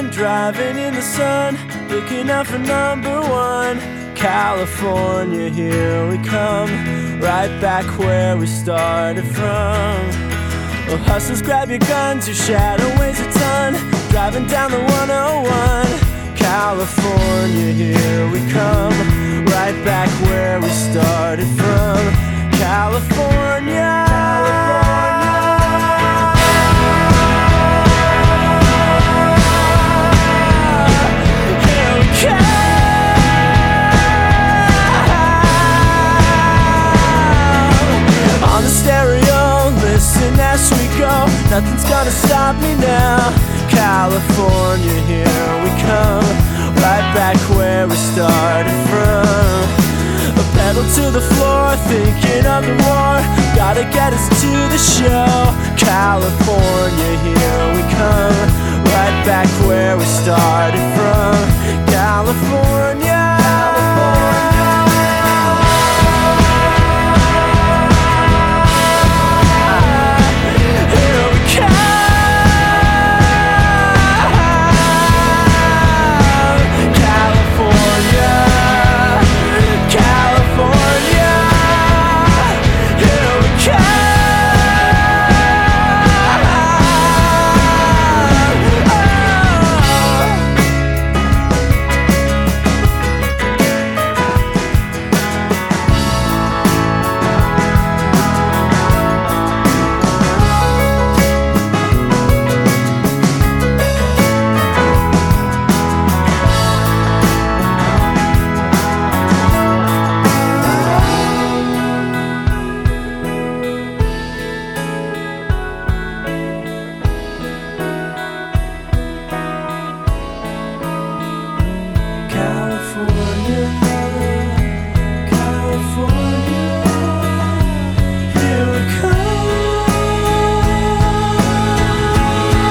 driving in the sun, looking out for number one. California, here we come, right back where we started from. Well, hustlers, grab your guns, your shadow weighs a ton, driving down the 101. California, here we come, right back where we started from. California. As we go, nothing's gonna stop me now. California, here we come, right back where we started from. A pedal to the floor, thinking of the war, gotta get us to the show. California, here we come, right back where we started from. California.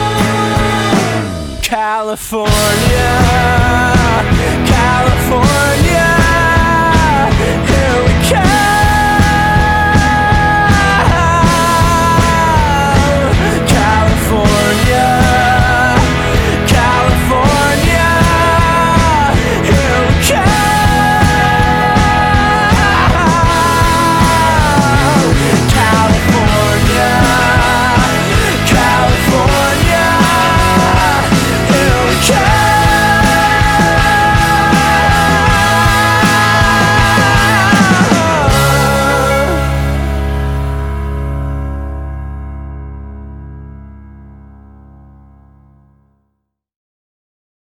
California, California.